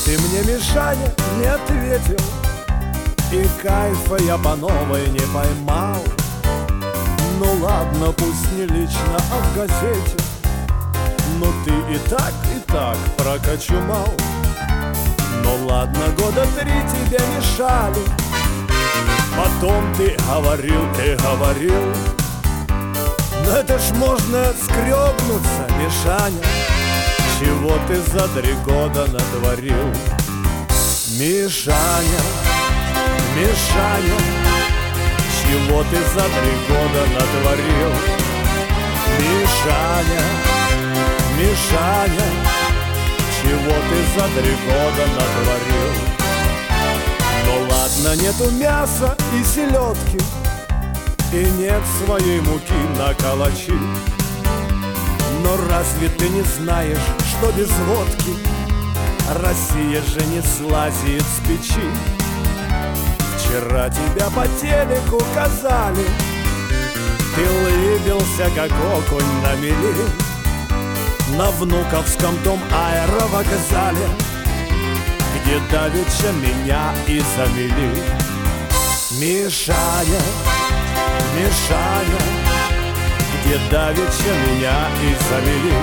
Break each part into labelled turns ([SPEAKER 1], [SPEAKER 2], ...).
[SPEAKER 1] Ты мне, Мишаня, не ответил, и кайфа я по новой не поймал. Ну ладно, пусть не лично, а в газете, но ты и так прокочумал. Ну ладно, года 3 тебе мешали, потом ты говорил, но это ж можно скрёбнуться, Мишаня. Чего ты за 3 года натворил? Мишаня, Мишаня, чего ты за 3 года натворил? Мишаня, Мишаня, чего ты за 3 года натворил? Ну ладно, нету мяса и селедки, и нет своей муки на калачи. Но разве ты не знаешь, что без водки Россия же не слазит с печи? Вчера тебя по телеку казали, ты улыбился, как окунь на мели, на Внуковском дом аэровокзале, где давеча меня и замели. Мишаня, Мишаня, где давеча меня и замели.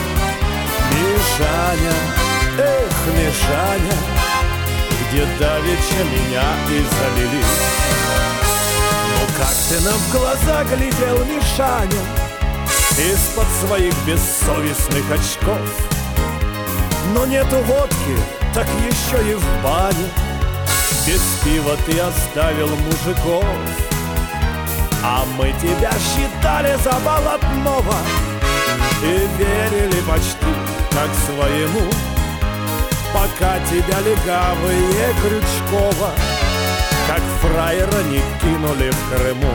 [SPEAKER 1] Мишаня, эх, Мишаня, где давеча меня и замели. Ну как ты нам в глаза глядел, Мишаня, из-под своих бессовестных очков? Но нету водки, так еще и в бане без пива ты оставил мужиков. А мы тебя считали за болотного и верили почти как своему, пока тебя легавые Крючкова как фраера не кинули в Крыму.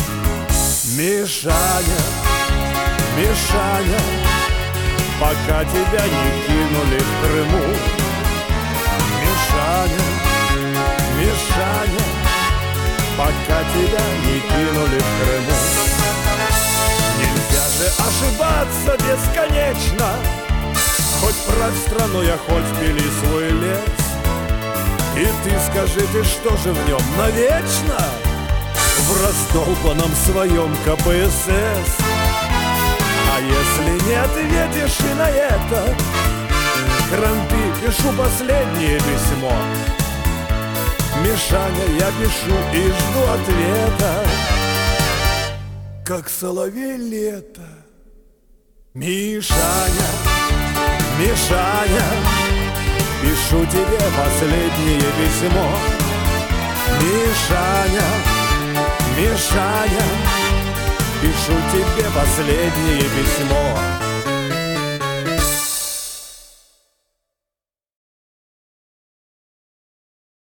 [SPEAKER 1] Мишаня, Мишаня, пока тебя не кинули в Крыму. Мишаня, Мишаня, пока тебя не кинули в Крыму. Нельзя же ошибаться бесконечно, хоть правь страну я, хоть пили свой лес. И ты скажи, ты что же в нем навечно? В раздолбанном своем КПСС. А если не ответишь и на это, крампи, пишу последнее письмо. Мишаня, я пишу и жду ответа, как соловей лето. Мишаня, Мишаня, пишу тебе последнее письмо. Мишаня, Мишаня, пишу тебе последнее письмо.